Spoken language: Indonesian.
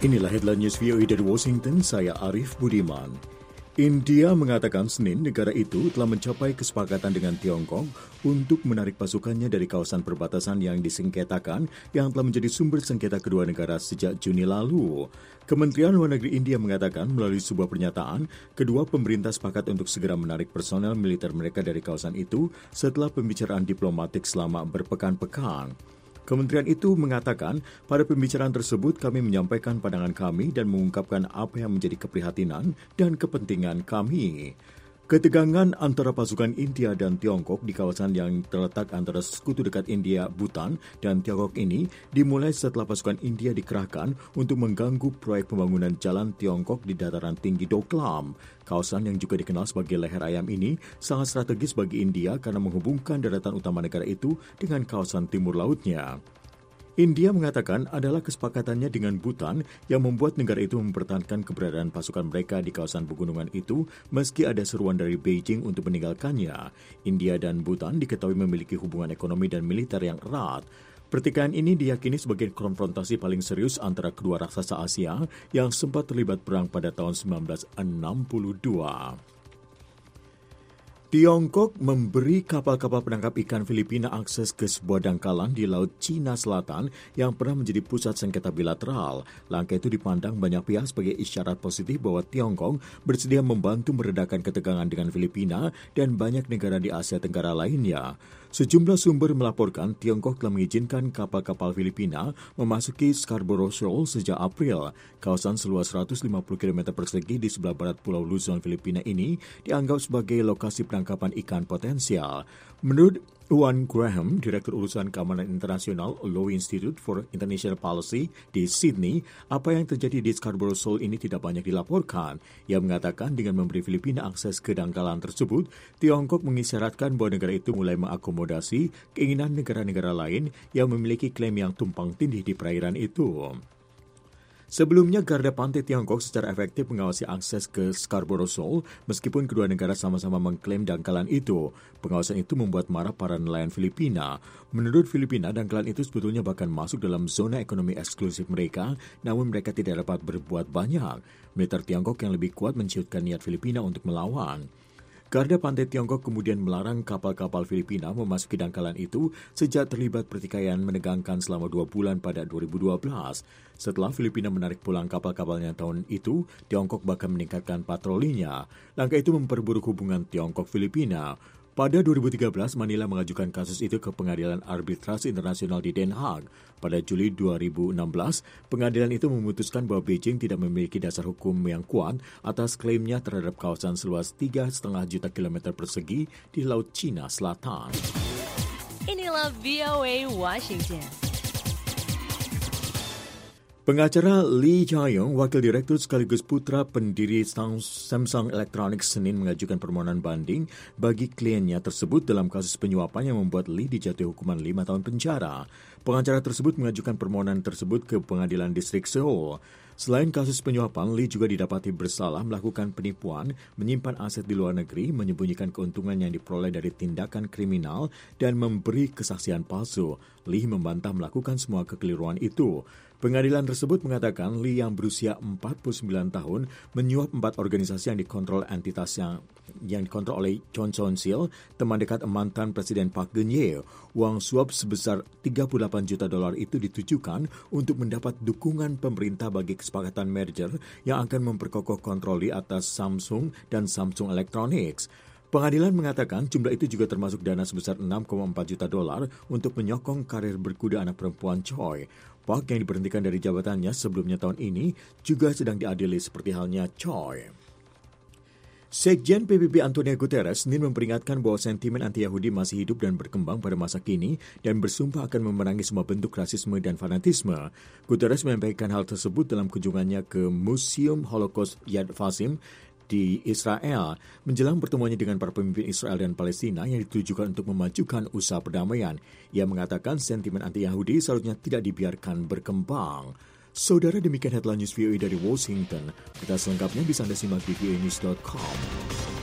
Inilah headline news VOA dari Washington, saya Arif Budiman. India mengatakan Senin negara itu telah mencapai kesepakatan dengan Tiongkok untuk menarik pasukannya dari kawasan perbatasan yang disengketakan yang telah menjadi sumber sengketa kedua negara sejak Juni lalu. Kementerian Luar Negeri India mengatakan melalui sebuah pernyataan, kedua pemerintah sepakat untuk segera menarik personel militer mereka dari kawasan itu setelah pembicaraan diplomatik selama berpekan-pekan. Kementerian itu mengatakan, pada pembicaraan tersebut kami menyampaikan pandangan kami dan mengungkapkan apa yang menjadi keprihatinan dan kepentingan kami. Ketegangan antara pasukan India dan Tiongkok di kawasan yang terletak antara sekutu dekat India, Bhutan, dan Tiongkok ini dimulai setelah pasukan India dikerahkan untuk mengganggu proyek pembangunan jalan Tiongkok di dataran tinggi Doklam. Kawasan yang juga dikenal sebagai leher ayam ini sangat strategis bagi India karena menghubungkan daratan utama negara itu dengan kawasan timur lautnya. India mengatakan adalah kesepakatannya dengan Bhutan yang membuat negara itu mempertahankan keberadaan pasukan mereka di kawasan pegunungan itu meski ada seruan dari Beijing untuk meninggalkannya. India dan Bhutan diketahui memiliki hubungan ekonomi dan militer yang erat. Pertikaian ini diyakini sebagai konfrontasi paling serius antara kedua raksasa Asia yang sempat terlibat perang pada tahun 1962. Tiongkok memberi kapal-kapal penangkap ikan Filipina akses ke sebuah dangkalan di Laut Cina Selatan yang pernah menjadi pusat sengketa bilateral. Langkah itu dipandang banyak pihak sebagai isyarat positif bahwa Tiongkok bersedia membantu meredakan ketegangan dengan Filipina dan banyak negara di Asia Tenggara lainnya. Sejumlah sumber melaporkan Tiongkok telah mengizinkan kapal-kapal Filipina memasuki Scarborough Shoal sejak April. Kawasan seluas 150 km persegi di sebelah barat Pulau Luzon, Filipina ini dianggap sebagai lokasi penangkapan ikan potensial. Menurut Juan Graham, Direktur Urusan Keamanan Internasional Law Institute for International Policy di Sydney, apa yang terjadi di Scarborough Shoal ini tidak banyak dilaporkan. Ia mengatakan dengan memberi Filipina akses ke dangkalan tersebut, Tiongkok mengisyaratkan bahwa negara itu mulai mengakomodasi keinginan negara-negara lain yang memiliki klaim yang tumpang tindih di perairan itu. Sebelumnya, Garda Pantai Tiongkok secara efektif mengawasi akses ke Scarborough Shoal meskipun kedua negara sama-sama mengklaim dangkalan itu. Pengawasan itu membuat marah para nelayan Filipina. Menurut Filipina, dangkalan itu sebetulnya bahkan masuk dalam zona ekonomi eksklusif mereka, namun mereka tidak dapat berbuat banyak. Militer Tiongkok yang lebih kuat menciutkan niat Filipina untuk melawan. Garda Pantai Tiongkok kemudian melarang kapal-kapal Filipina memasuki dangkalan itu sejak terlibat pertikaian menegangkan selama 2 bulan pada 2012. Setelah Filipina menarik pulang kapal-kapalnya tahun itu, Tiongkok bahkan meningkatkan patrolinya. Langkah itu memperburuk hubungan Tiongkok-Filipina. Pada 2013, Manila mengajukan kasus itu ke Pengadilan Arbitrasi Internasional di Den Haag. Pada Juli 2016, pengadilan itu memutuskan bahwa Beijing tidak memiliki dasar hukum yang kuat atas klaimnya terhadap kawasan seluas 3,5 juta kilometer persegi di Laut Cina Selatan. Inilah VOA Washington. Pengacara Lee Jae-yong, wakil direktur sekaligus putra pendiri Samsung Electronics, Senin mengajukan permohonan banding bagi kliennya tersebut dalam kasus penyuapan yang membuat Lee dijatuhi hukuman 5 tahun penjara. Pengacara tersebut mengajukan permohonan tersebut ke Pengadilan Distrik Seoul. Selain kasus penyuapan, Lee juga didapati bersalah melakukan penipuan, menyimpan aset di luar negeri, menyembunyikan keuntungan yang diperoleh dari tindakan kriminal, dan memberi kesaksian palsu. Lee membantah melakukan semua kekeliruan itu. Pengadilan tersebut mengatakan Lee yang berusia 49 tahun menyuap 4 organisasi yang dikontrol entitas yang dikontrol oleh Chon Son-sil, teman dekat mantan Presiden Park Geun-hye. Uang suap sebesar $38 juta itu ditujukan untuk mendapat dukungan pemerintah bagi kesepakatan merger yang akan memperkokoh kontrol di atas Samsung dan Samsung Electronics. Pengadilan mengatakan jumlah itu juga termasuk dana sebesar $6,4 juta untuk menyokong karir berkuda anak perempuan Choi. Park yang diberhentikan dari jabatannya sebelumnya tahun ini juga sedang diadili seperti halnya Choi. Sekjen PBB Antonio Guterres Senin memperingatkan bahwa sentimen anti-Yahudi masih hidup dan berkembang pada masa kini dan bersumpah akan memerangi semua bentuk rasisme dan fanatisme. Guterres menyampaikan hal tersebut dalam kunjungannya ke Museum Holocaust Yad Vashem di Israel menjelang pertemuannya dengan para pemimpin Israel dan Palestina yang ditujukan untuk memajukan usaha perdamaian. Ia mengatakan sentimen anti-Yahudi seharusnya tidak dibiarkan berkembang. Saudara, demikian headline news VOA dari Washington. Berita selengkapnya bisa Anda simak di voanews.com.